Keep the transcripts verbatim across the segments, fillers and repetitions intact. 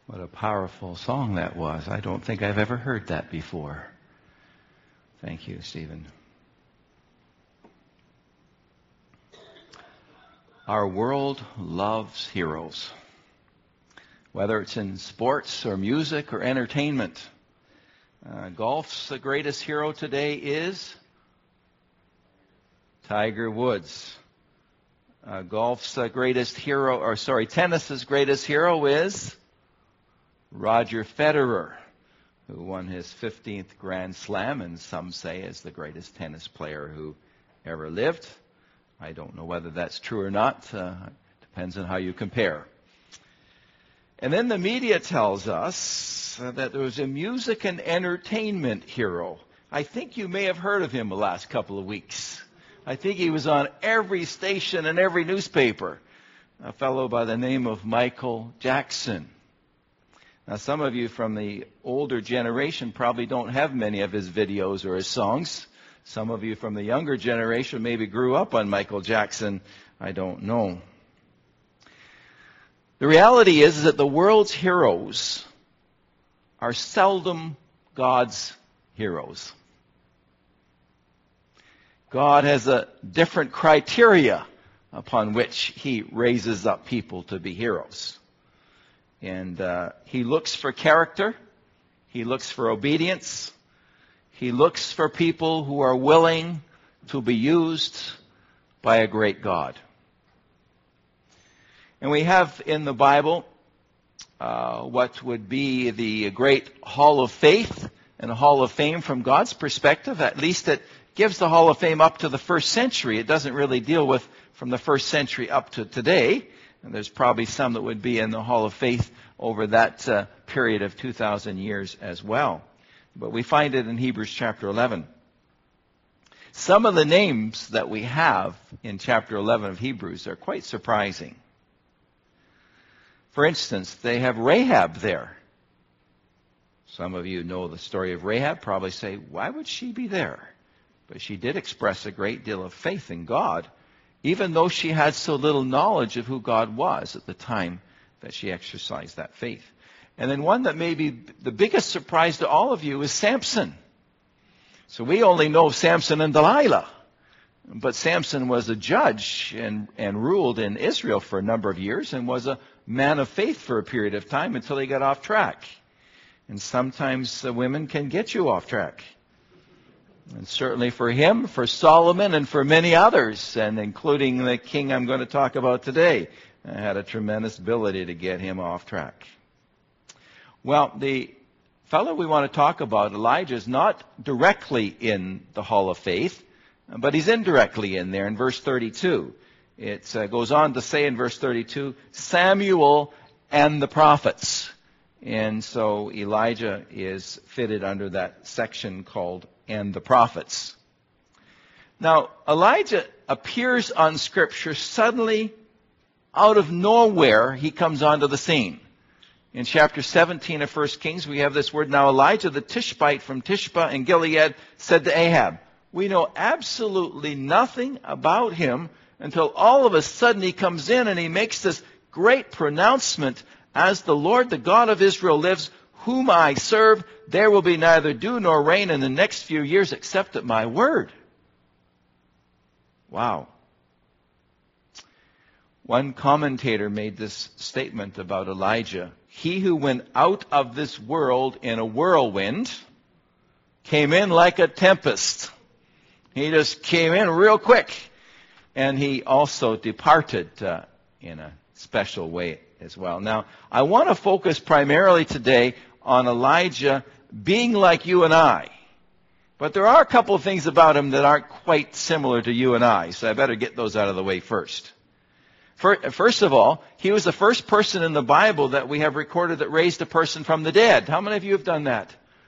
What a powerful song that was. I don't think I've ever heard that before. Thank you, Stephen. Our world loves heroes. Whether it's in sports or music or entertainment. Uh, golf's the greatest hero today is Tiger Woods. Uh, golf's uh, greatest hero, or sorry, tennis's greatest hero is Roger Federer, who won his fifteenth Grand Slam, and some say is the greatest tennis player who ever lived. I don't know whether that's true or not. Uh, depends on how you compare. And then the media tells us uh, that there was a music and entertainment hero. I think you may have heard of him the last couple of weeks. I think he was on every station and every newspaper. A fellow by the name of Michael Jackson. Now, some of you from the older generation probably don't have many of his videos or his songs. Some of you from the younger generation maybe grew up on Michael Jackson. I don't know. The reality is that the world's heroes are seldom God's heroes. God has a different criteria upon which He raises up people to be heroes. And uh, He looks for character. He looks for obedience. He looks for people who are willing to be used by a great God. And we have in the Bible uh, what would be the great Hall of Faith and Hall of Fame from God's perspective. At least it gives the Hall of Fame up to the first century. It doesn't really deal with from the first century up to today. And there's probably some that would be in the Hall of Faith over that uh, period of two thousand years as well. But we find it in Hebrews chapter eleven. Some of the names that we have in chapter eleven of Hebrews are quite surprising. For instance, they have Rahab there. Some of you know the story of Rahab, probably say, why would she be there? But she did express a great deal of faith in God, even though she had so little knowledge of who God was at the time that she exercised that faith. And then one that may be the biggest surprise to all of you is Samson. So we only know Samson and Delilah. But Samson was a judge and, and ruled in Israel for a number of years and was a man of faith for a period of time until he got off track. And sometimes the women can get you off track. And certainly for him, for Solomon, and for many others, and including the king I'm going to talk about today, had a tremendous ability to get him off track. Well, the fellow we want to talk about, Elijah, is not directly in the Hall of Faith, but he's indirectly in there in verse thirty-two. It uh, goes on to say in verse thirty-two, Samuel and the prophets. And so Elijah is fitted under that section called and the prophets. Now, Elijah appears on Scripture suddenly, out of nowhere, he comes onto the scene. In chapter seventeen of First Kings, we have this word, now Elijah the Tishbite from Tishba in Gilead said to Ahab, we know absolutely nothing about him until all of a sudden he comes in and he makes this great pronouncement, as the Lord, the God of Israel lives, whom I serve, there will be neither dew nor rain in the next few years except at my word. Wow. One commentator made this statement about Elijah. He who went out of this world in a whirlwind came in like a tempest. He just came in real quick. And he also departed uh, in a special way as well. Now, I want to focus primarily today on Elijah being like you and I. But there are a couple of things about him that aren't quite similar to you and I, so I better get those out of the way first. First of all, he was the first person in the Bible that we have recorded that raised a person from the dead. How many of you have done that?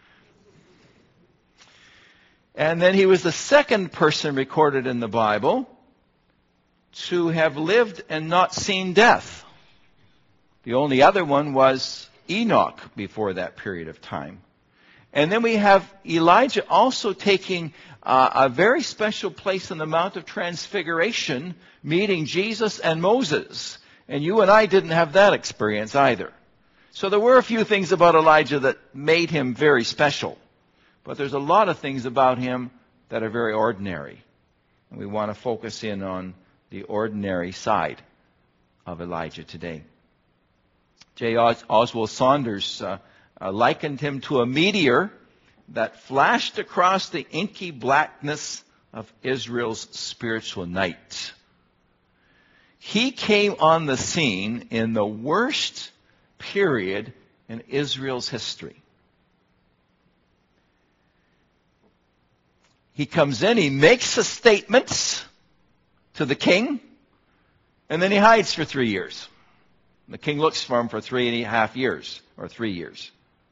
And then he was the second person recorded in the Bible to have lived and not seen death. The only other one was Enoch before that period of time. And then we have Elijah also taking uh, a very special place on the Mount of Transfiguration, meeting Jesus and Moses. And you and I didn't have that experience either. So there were a few things about Elijah that made him very special. But there's a lot of things about him that are very ordinary. And we want to focus in on the ordinary side of Elijah today. J. Os- Oswald Saunders uh, uh, likened him to a meteor that flashed across the inky blackness of Israel's spiritual night. He came on the scene in the worst period in Israel's history. He comes in, he makes a statement to the king, and then he hides for three years. The king looks for him for three and a half years, or three years.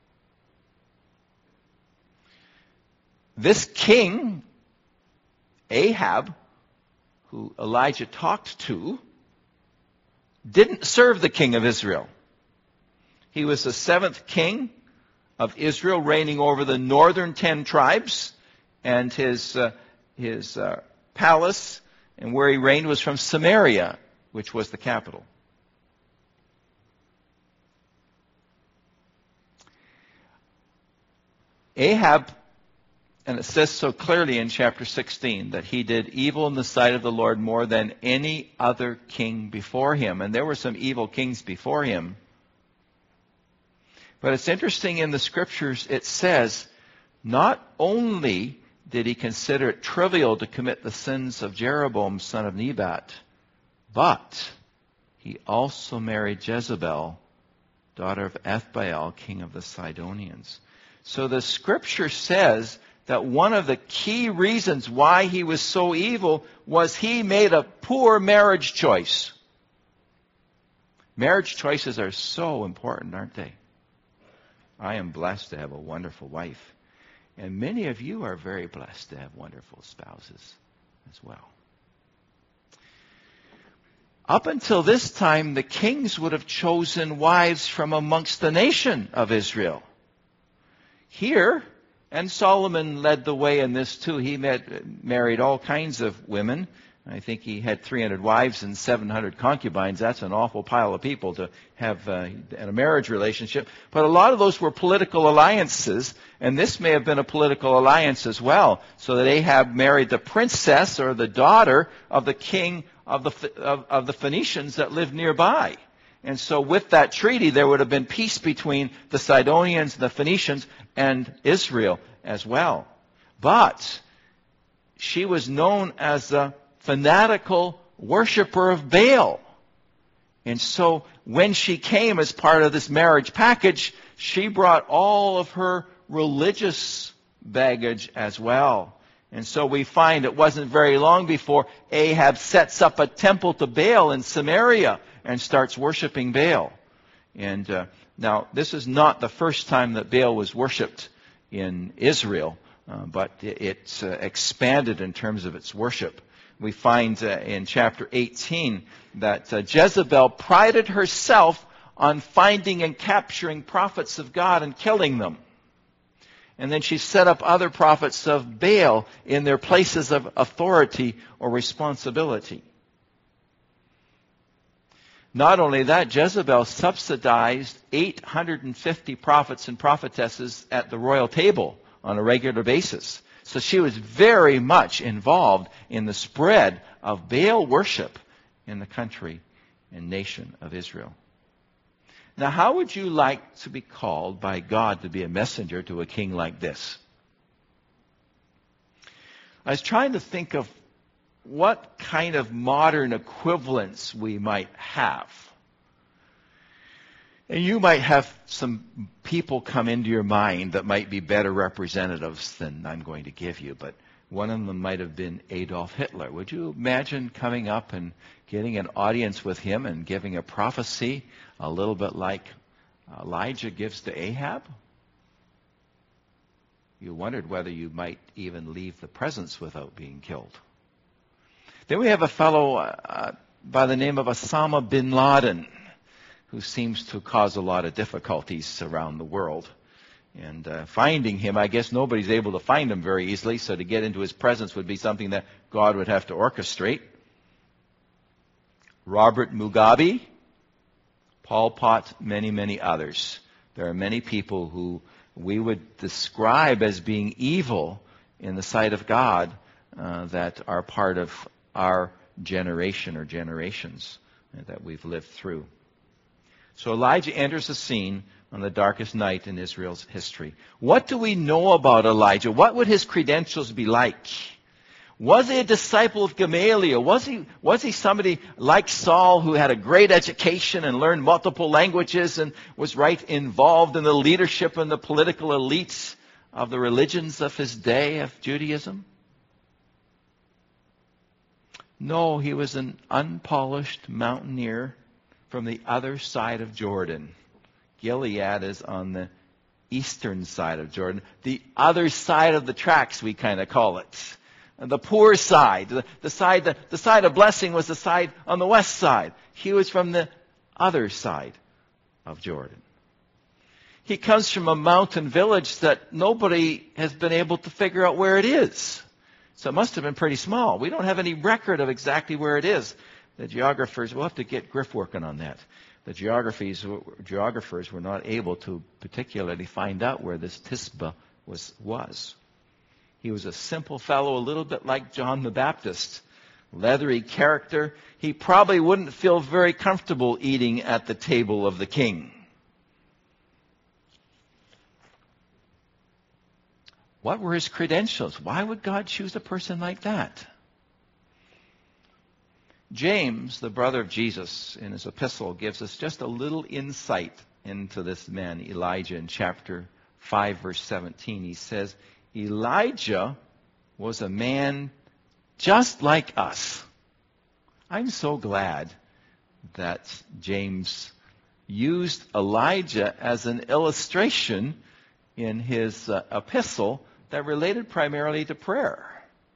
This king, Ahab, who Elijah talked to, didn't serve the king of Israel. He was the seventh king of Israel, reigning over the northern ten tribes, and his uh, his uh, palace and where he reigned was from Samaria, which was the capital. Ahab, and it says so clearly in chapter sixteen, that he did evil in the sight of the Lord more than any other king before him. And there were some evil kings before him. But it's interesting, in the scriptures it says, not only did he consider it trivial to commit the sins of Jeroboam, son of Nebat, but he also married Jezebel, daughter of Ethbaal, king of the Sidonians. So the scripture says that one of the key reasons why he was so evil was he made a poor marriage choice. Marriage choices are so important, aren't they? I am blessed to have a wonderful wife. And many of you are very blessed to have wonderful spouses as well. Up until this time, the kings would have chosen wives from amongst the nation of Israel. Here, and Solomon led the way in this too. He met, married all kinds of women. I think he had three hundred wives and seven hundred concubines. That's an awful pile of people to have uh, in a marriage relationship. But a lot of those were political alliances, and this may have been a political alliance as well, so that Ahab married the princess or the daughter of the king of the of, of the Phoenicians that lived nearby. And so with that treaty, there would have been peace between the Sidonians, the Phoenicians, and Israel as well. But she was known as a fanatical worshiper of Baal. And so when she came as part of this marriage package, she brought all of her religious baggage as well. And so we find it wasn't very long before Ahab sets up a temple to Baal in Samaria and starts worshiping Baal. And uh, now, this is not the first time that Baal was worshipped in Israel, uh, but it's uh, expanded in terms of its worship. We find uh, in chapter eighteen that uh, Jezebel prided herself on finding and capturing prophets of God and killing them. And then she set up other prophets of Baal in their places of authority or responsibility. Not only that, Jezebel subsidized eight hundred fifty prophets and prophetesses at the royal table on a regular basis. So she was very much involved in the spread of Baal worship in the country and nation of Israel. Now, how would you like to be called by God to be a messenger to a king like this? I was trying to think of what kind of modern equivalents we might have. And you might have some people come into your mind that might be better representatives than I'm going to give you, but one of them might have been Adolf Hitler. Would you imagine coming up and getting an audience with him and giving a prophecy a little bit like Elijah gives to Ahab? You wondered whether you might even leave the presence without being killed. Then we have a fellow uh, by the name of Osama bin Laden, who seems to cause a lot of difficulties around the world. And uh, finding him, I guess nobody's able to find him very easily, so to get into his presence would be something that God would have to orchestrate. Robert Mugabe, Pol Pot, many, many others. There are many people who we would describe as being evil in the sight of God uh, that are part of our generation or generations that we've lived through. So Elijah enters the scene on the darkest night in Israel's history. What do we know about Elijah? What would his credentials be like? Was he a disciple of Gamaliel? Was he, was he somebody like Saul who had a great education and learned multiple languages and was right involved in the leadership and the political elites of the religions of his day of Judaism? No, he was an unpolished mountaineer from the other side of Jordan. Gilead is on the eastern side of Jordan. The other side of the tracks, we kind of call it. The poor side. The, the side the, the side of blessing was the side on the west side. He was from the other side of Jordan. He comes from a mountain village that nobody has been able to figure out where it is. So it must have been pretty small. We don't have any record of exactly where it is. The geographers, we'll have to get Griff working on that. The geographies, geographers were not able to particularly find out where this Tisbeh was. was. He was a simple fellow, a little bit like John the Baptist. Leathery character. He probably wouldn't feel very comfortable eating at the table of the king. What were his credentials? Why would God choose a person like that? James, the brother of Jesus, in his epistle, gives us just a little insight into this man, Elijah, in chapter five, verse seventeen. He says, Elijah was a man just like us. I'm so glad that James used Elijah as an illustration in his uh, epistle that related primarily to prayer.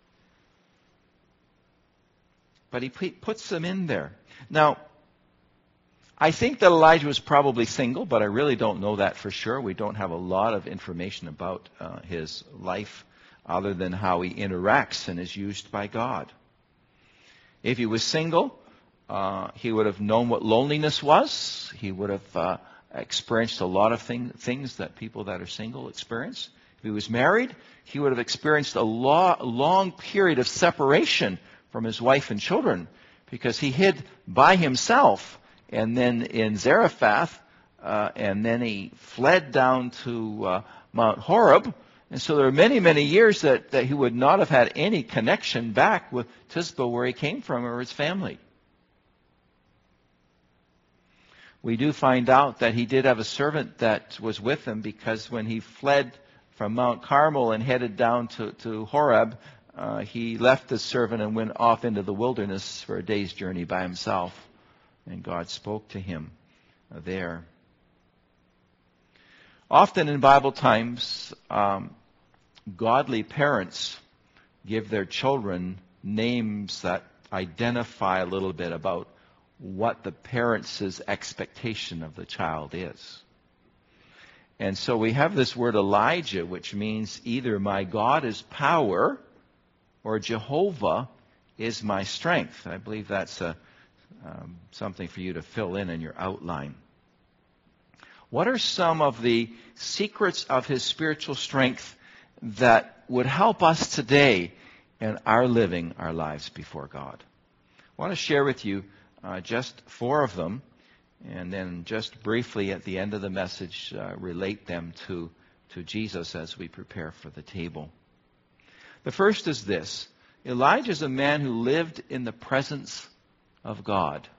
But he puts them in there. Now, I think that Elijah was probably single, but I really don't know that for sure. We don't have a lot of information about uh, his life other than how he interacts and is used by God. If he was single, uh, he would have known what loneliness was. He would have uh, experienced a lot of thing, things that people that are single experience. If he was married, he would have experienced a lo- long period of separation from his wife and children because he hid by himself and then in Zarephath, uh, and then he fled down to uh, Mount Horeb. And so there are many, many years that, that he would not have had any connection back with Tisbeh where he came from or his family. We do find out that he did have a servant that was with him because when he fled from Mount Carmel and headed down to, to Horeb, uh, he left the servant and went off into the wilderness for a day's journey by himself. And God spoke to him uh, there. Often in Bible times, um, godly parents give their children names that identify a little bit about what the parents' expectation of the child is. And so we have this word Elijah, which means either my God is power or Jehovah is my strength. I believe that's a, um, something for you to fill in in your outline. What are some of the secrets of his spiritual strength that would help us today in our living our lives before God? I want to share with you uh, just four of them, and then just briefly at the end of the message uh, relate them to, to Jesus as we prepare for the table. The first is this. Elijah is a man who lived in the presence of God.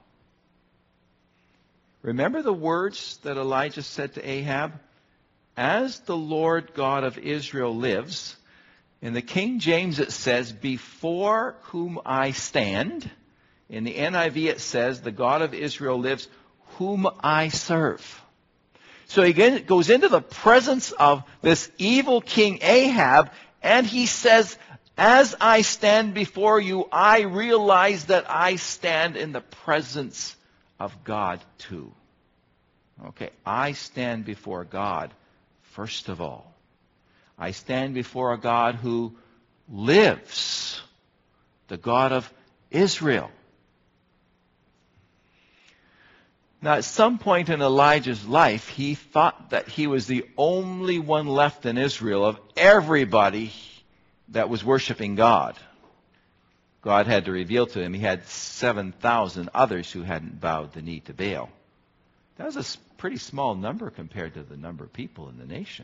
Remember the words that Elijah said to Ahab? As the Lord God of Israel lives, in the King James it says, before whom I stand. In the N I V it says, the God of Israel lives, whom I serve. So he goes into the presence of this evil King Ahab, and he says, as I stand before you, I realize that I stand in the presence of God too. Okay, I stand before God first of all. I stand before a God who lives, the God of Israel. Now, at some point in Elijah's life, he thought that he was the only one left in Israel of everybody that was worshiping God. God had to reveal to him he had seven thousand others who hadn't bowed the knee to Baal. That was a s- pretty small number compared to the number of people in the nation.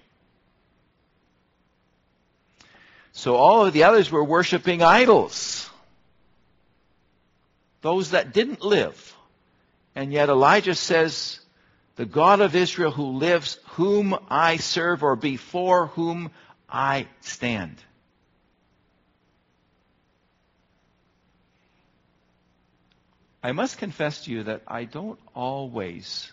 So all of the others were worshiping idols. Those that didn't live. And yet Elijah says, the God of Israel who lives, whom I serve, or before whom I stand. I must confess to you that I don't always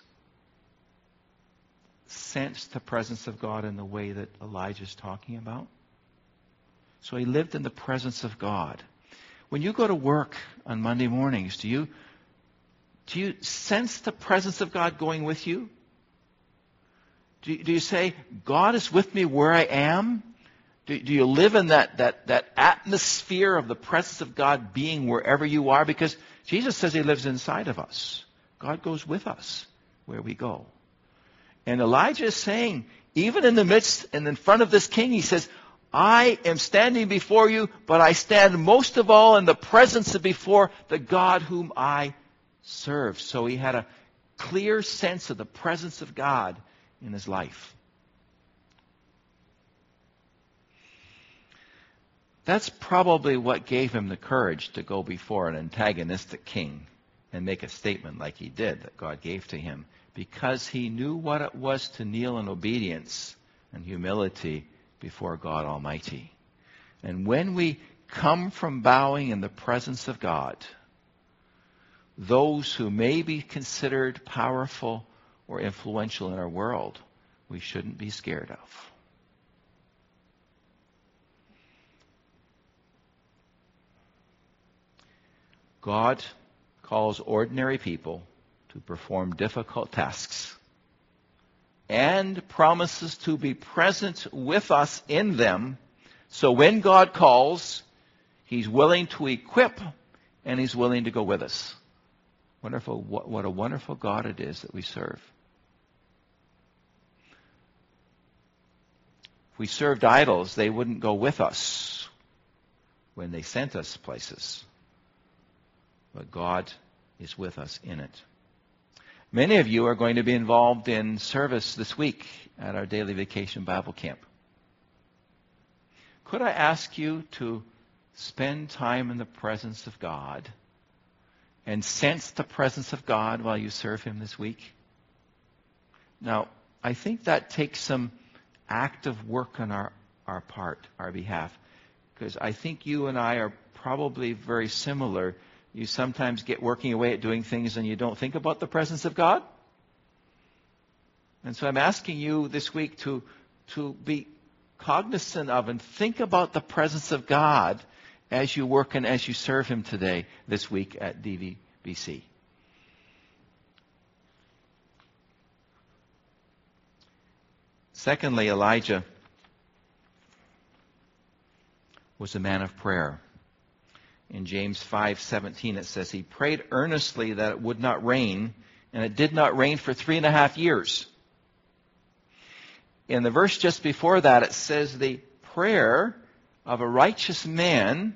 sense the presence of God in the way that Elijah is talking about. So he lived in the presence of God. When you go to work on Monday mornings, do you do you sense the presence of God going with you? Do you, do you say, God is with me where I am? Do, do you live in that, that, that atmosphere of the presence of God being wherever you are? Because Jesus says he lives inside of us. God goes with us where we go. And Elijah is saying, even in the midst and in front of this king, he says, I am standing before you, but I stand most of all in the presence of before the God whom I serve. So he had a clear sense of the presence of God in his life. That's probably what gave him the courage to go before an antagonistic king and make a statement like he did that God gave to him, because he knew what it was to kneel in obedience and humility before God Almighty. And when we come from bowing in the presence of God, those who may be considered powerful or influential in our world, we shouldn't be scared of. God calls ordinary people to perform difficult tasks and promises to be present with us in them. So when God calls, he's willing to equip and he's willing to go with us. Wonderful, what, what a wonderful God it is that we serve. If we served idols, they wouldn't go with us when they sent us places. But God is with us in it. Many of you are going to be involved in service this week at our Daily Vacation Bible Camp. Could I ask you to spend time in the presence of God and sense the presence of God while you serve him this week? Now, I think that takes some active work on our, our part, our behalf, because I think you and I are probably very similar. You sometimes get working away at doing things and you don't think about the presence of God. And so I'm asking you this week to, to be cognizant of and think about the presence of God as you work and as you serve him today, this week at D V B C. Secondly, Elijah was a man of prayer. In James five seventeen it says, he prayed earnestly that it would not rain, and it did not rain for three and a half years. In the verse just before that, it says the prayer of a righteous man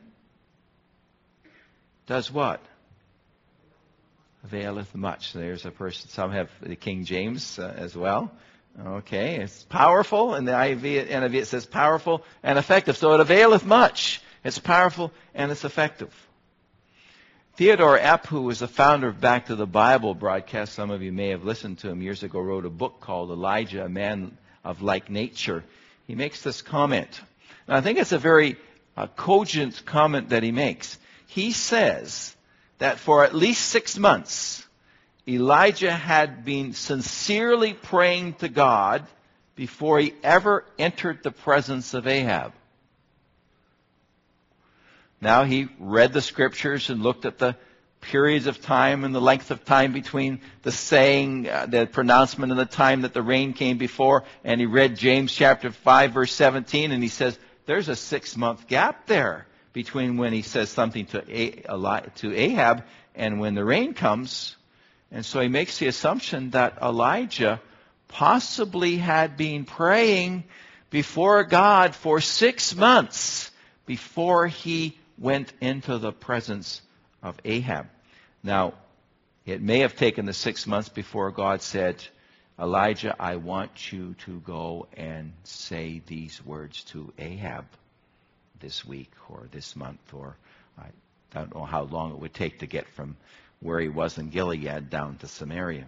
does what? Availeth much. There's a person, some have the King James uh, as well. Okay, it's powerful, and the I V, N I V it says powerful and effective. So it availeth much. It's powerful and it's effective. Theodore Epp, who was the founder of Back to the Bible broadcast, some of you may have listened to him years ago, wrote a book called Elijah, a Man of Like Nature. He makes this comment. And I think it's a very uh, cogent comment that he makes. He says that for at least six months, Elijah had been sincerely praying to God before he ever entered the presence of Ahab. Now he read the scriptures and looked at the periods of time and the length of time between the saying, uh, the pronouncement and the time that the rain came before. And he read James chapter five verse seventeen, and he says there's a six-month gap there between when he says something to, A- to Ahab and when the rain comes. And so he makes the assumption that Elijah possibly had been praying before God for six months before he went into the presence of Ahab. Now, it may have taken the six months before God said, Elijah, I want you to go and say these words to Ahab this week or this month, or I don't know how long it would take to get from where he was in Gilead down to Samaria.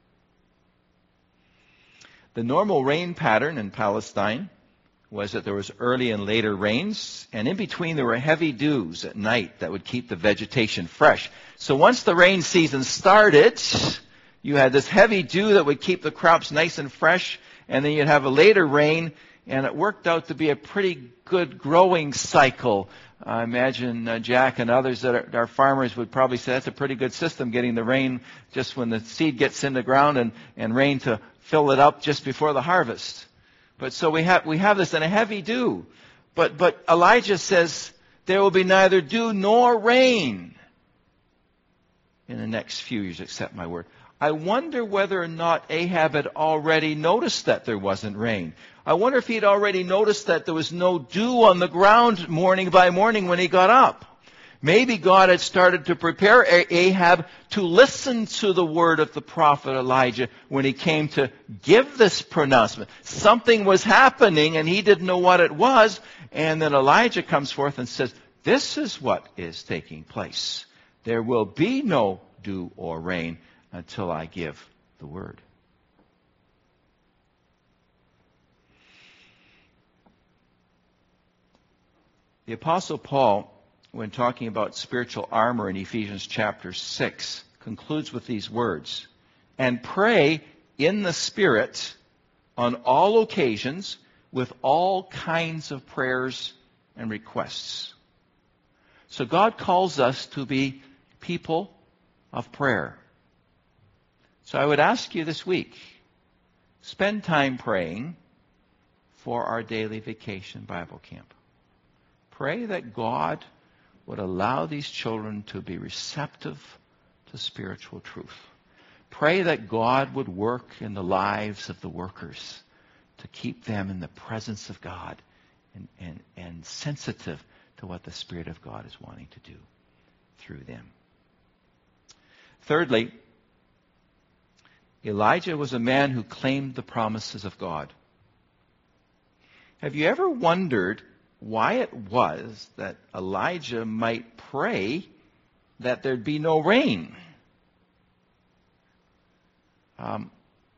The normal rain pattern in Palestine was that there was early and later rains, and in between there were heavy dews at night that would keep the vegetation fresh. So once the rain season started, you had this heavy dew that would keep the crops nice and fresh, and then you'd have a later rain, and it worked out to be a pretty good growing cycle. I imagine uh, Jack and others that are, are farmers would probably say that's a pretty good system, getting the rain just when the seed gets in the ground and, and rain to fill it up just before the harvest. But so we have we have this in a heavy dew. But but Elijah says there will be neither dew nor rain in the next few years, except my word. I wonder whether or not Ahab had already noticed that there wasn't rain. I wonder if he had already noticed that there was no dew on the ground morning by morning when he got up. Maybe God had started to prepare Ahab to listen to the word of the prophet Elijah when he came to give this pronouncement. Something was happening and he didn't know what it was. And then Elijah comes forth and says, this is what is taking place. There will be no dew or rain until I give the word. The Apostle Paul, when talking about spiritual armor in Ephesians chapter six, concludes with these words, and pray in the Spirit on all occasions with all kinds of prayers and requests. So God calls us to be people of prayer. So I would ask you this week, spend time praying for our daily vacation Bible camp. Pray that God would allow these children to be receptive to spiritual truth. Pray that God would work in the lives of the workers to keep them in the presence of God and, and, and sensitive to what the Spirit of God is wanting to do through them. Thirdly, Elijah was a man who claimed the promises of God. Have you ever wondered why it was that Elijah might pray that there'd be no rain? Um,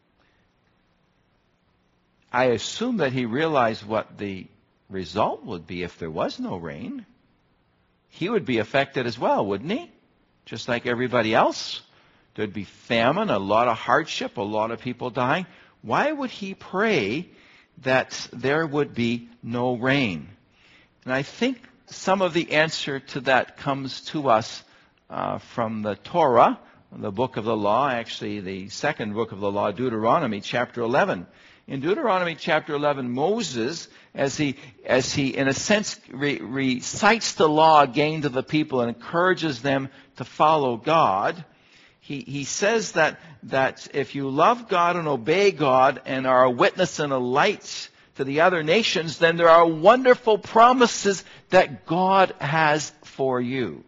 I assume that he realized what the result would be if there was no rain. He would be affected as well, wouldn't he? Just like everybody else. There'd be famine, a lot of hardship, a lot of people dying. Why would he pray that there would be no rain? And I think some of the answer to that comes to us uh, from the Torah, the book of the law, actually the second book of the law, Deuteronomy chapter eleven. In Deuteronomy chapter eleven, Moses, as he, as he in a sense re- recites the law again to the people and encourages them to follow God, he, he says that, that if you love God and obey God and are a witness and a light to the other nations, then there are wonderful promises that God has for you.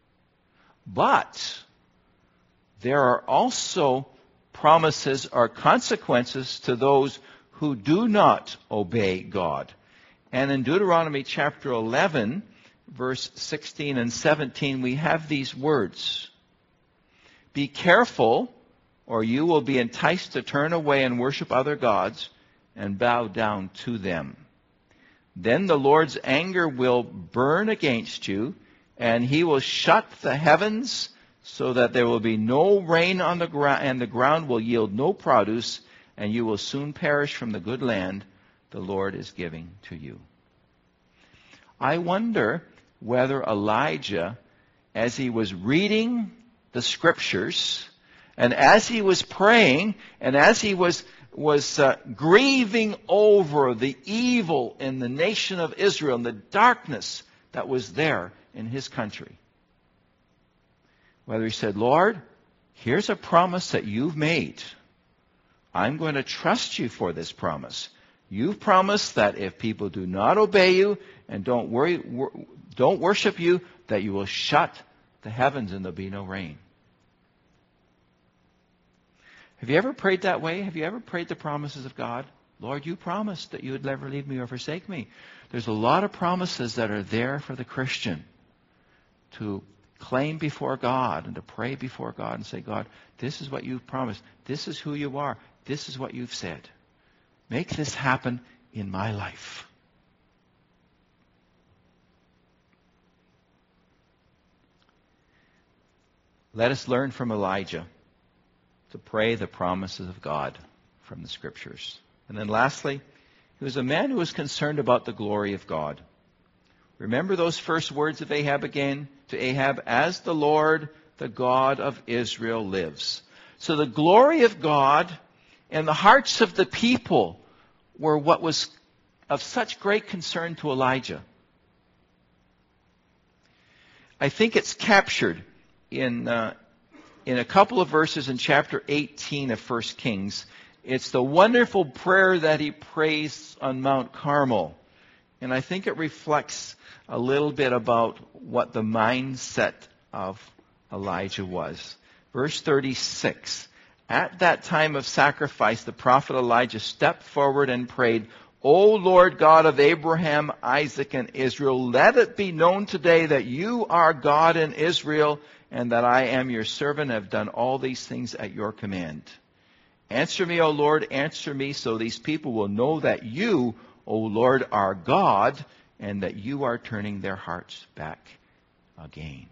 But there are also promises or consequences to those who do not obey God. And in Deuteronomy chapter eleven, verse sixteen and seventeen, we have these words. Be careful, or you will be enticed to turn away and worship other gods and bow down to them. Then the Lord's anger will burn against you, and he will shut the heavens so that there will be no rain on the ground, and the ground will yield no produce, and you will soon perish from the good land the Lord is giving to you. I wonder whether Elijah, as he was reading the scriptures, and as he was praying, and as he was was uh, grieving over the evil in the nation of Israel and the darkness that was there in his country, whether he said, Lord, here's a promise that you've made. I'm going to trust you for this promise. You've promised that if people do not obey you and don't worry, wor- don't worship you, that you will shut the heavens and there'll be no rain. Have you ever prayed that way? Have you ever prayed the promises of God? Lord, you promised that you would never leave me or forsake me. There's a lot of promises that are there for the Christian to claim before God and to pray before God and say, God, this is what you've promised. This is who you are. This is what you've said. Make this happen in my life. Let us learn from Elijah to pray the promises of God from the Scriptures. And then lastly, he was a man who was concerned about the glory of God. Remember those first words of Ahab again? To Ahab, as the Lord, the God of Israel lives. So the glory of God and the hearts of the people were what was of such great concern to Elijah. I think it's captured in uh, in a couple of verses in chapter eighteen of First Kings. It's the wonderful prayer that he prays on Mount Carmel. And I think it reflects a little bit about what the mindset of Elijah was. Verse thirty-six. At that time of sacrifice, the prophet Elijah stepped forward and prayed, O Lord God of Abraham, Isaac, and Israel, let it be known today that you are God in Israel, and that I am your servant, and have done all these things at your command. Answer me, O Lord, answer me, so these people will know that you, O Lord, are God, and that you are turning their hearts back again.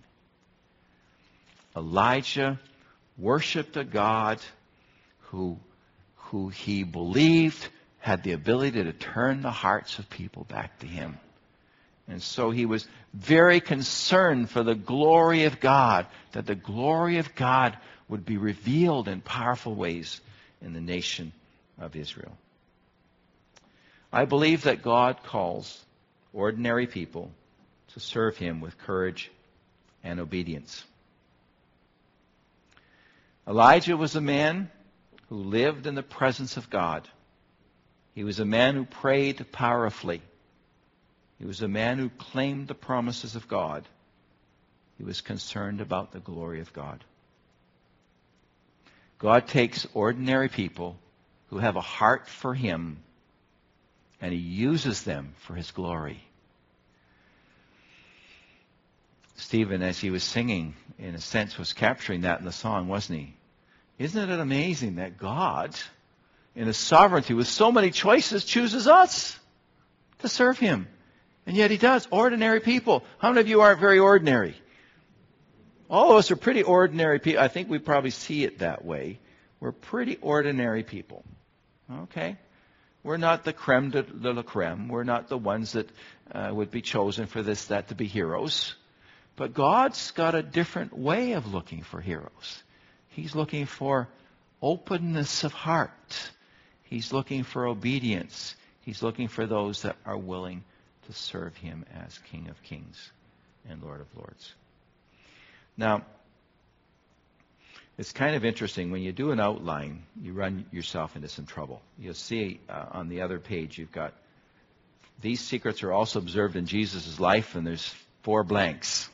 Elijah worshipped a God who, who he believed had the ability to turn the hearts of people back to him. And so he was very concerned for the glory of God, that the glory of God would be revealed in powerful ways in the nation of Israel. I believe that God calls ordinary people to serve him with courage and obedience. Elijah was a man who lived in the presence of God. He was a man who prayed powerfully. He was a man who claimed the promises of God. He was concerned about the glory of God. God takes ordinary people who have a heart for him, and he uses them for his glory. Stephen, as he was singing, in a sense, was capturing that in the song, wasn't he? Isn't it amazing that God, in his sovereignty, with so many choices, chooses us to serve him? And yet he does. Ordinary people. How many of you aren't very ordinary? All of us are pretty ordinary people. I think we probably see it that way. We're pretty ordinary people. Okay? We're not the creme de, de la creme. We're not the ones that uh, would be chosen for this, that, to be heroes. But God's got a different way of looking for heroes. He's looking for openness of heart. He's looking for obedience. He's looking for those that are willing to serve him as King of Kings and Lord of Lords. Now, it's kind of interesting. When you do an outline, you run yourself into some trouble. You'll see uh, on the other page, you've got, these secrets are also observed in Jesus' life, and there's four blanks.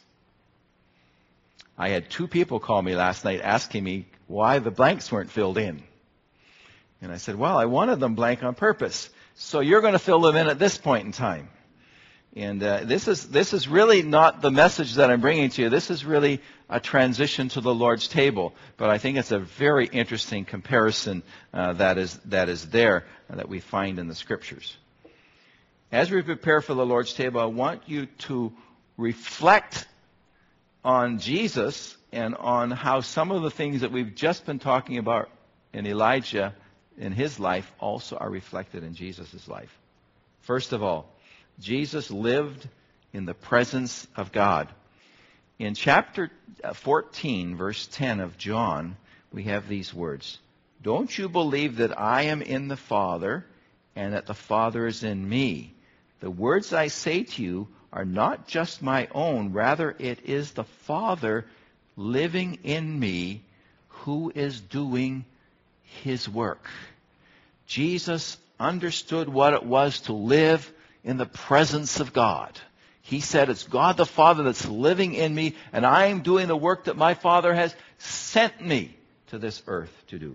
I had two people call me last night asking me why the blanks weren't filled in. And I said, well, I wanted them blank on purpose. So you're going to fill them in at this point in time. And uh, this is this is really not the message that I'm bringing to you. This is really a transition to the Lord's table. But I think it's a very interesting comparison uh, that is that is there uh, that we find in the Scriptures. As we prepare for the Lord's table, I want you to reflect on Jesus and on how some of the things that we've just been talking about in Elijah, in his life, also are reflected in Jesus' life. First of all, Jesus lived in the presence of God. In chapter fourteen, verse ten of John, we have these words. Don't you believe that I am in the Father and that the Father is in me? The words I say to you are not just my own. Rather, it is the Father living in me who is doing his work. Jesus understood what it was to live in the presence of God. He said, it's God the Father that's living in me, and I am doing the work that my Father has sent me to this earth to do.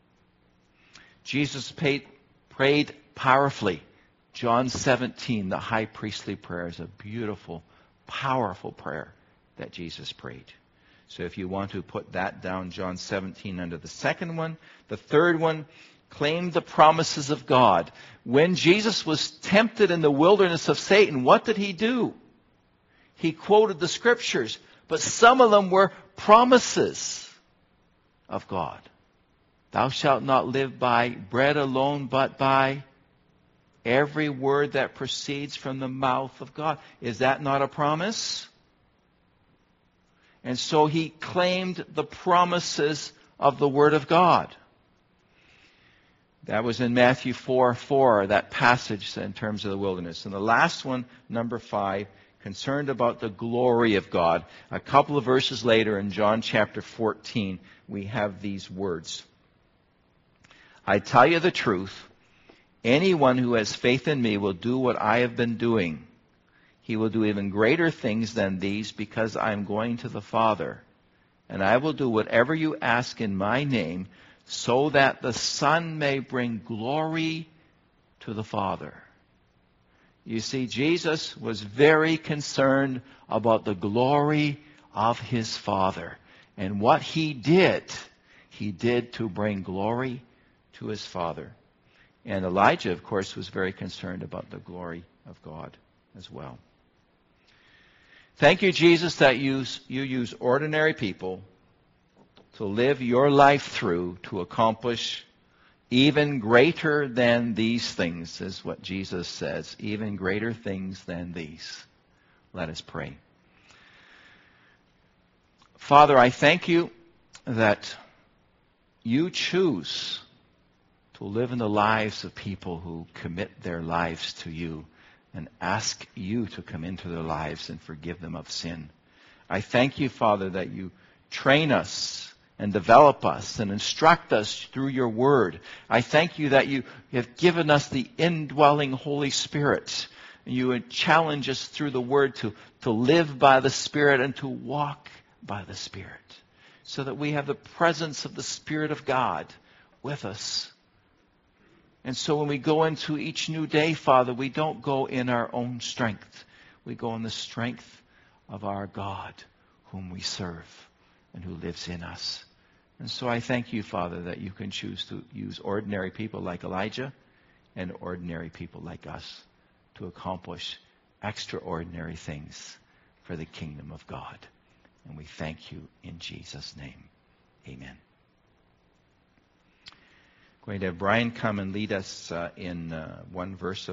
Jesus paid, prayed powerfully. John seventeen, the high priestly prayer, is a beautiful, powerful prayer that Jesus prayed. So if you want to put that down, John seventeen under the second one. The third one, claim the promises of God. When Jesus was tempted in the wilderness of Satan, what did he do? He quoted the scriptures, but some of them were promises of God. Thou shalt not live by bread alone, but by every word that proceeds from the mouth of God. Is that not a promise? And so he claimed the promises of the Word of God. That was in Matthew four four, that passage in terms of the wilderness. And the last one, number five, concerned about the glory of God. A couple of verses later in John chapter fourteen, we have these words. I tell you the truth, anyone who has faith in me will do what I have been doing. He will do even greater things than these because I am going to the Father. And I will do whatever you ask in my name so that the Son may bring glory to the Father. You see, Jesus was very concerned about the glory of his Father. And what he did, he did to bring glory to his Father. And Elijah, of course, was very concerned about the glory of God as well. Thank you, Jesus, that you, you use ordinary people to live your life through to accomplish even greater than these things, is what Jesus says. Even greater things than these. Let us pray. Father, I thank you that you choose to live in the lives of people who commit their lives to you and ask you to come into their lives and forgive them of sin. I thank you, Father, that you train us and develop us and instruct us through your word. I thank you that you have given us the indwelling Holy Spirit. And you challenge us through the word to, to live by the Spirit and to walk by the Spirit, so that we have the presence of the Spirit of God with us. And so when we go into each new day, Father, we don't go in our own strength. We go in the strength of our God, whom we serve and who lives in us. And so I thank you, Father, that you can choose to use ordinary people like Elijah and ordinary people like us to accomplish extraordinary things for the kingdom of God. And we thank you in Jesus' name. Amen. Going to have Brian come and lead us uh, in uh, one verse of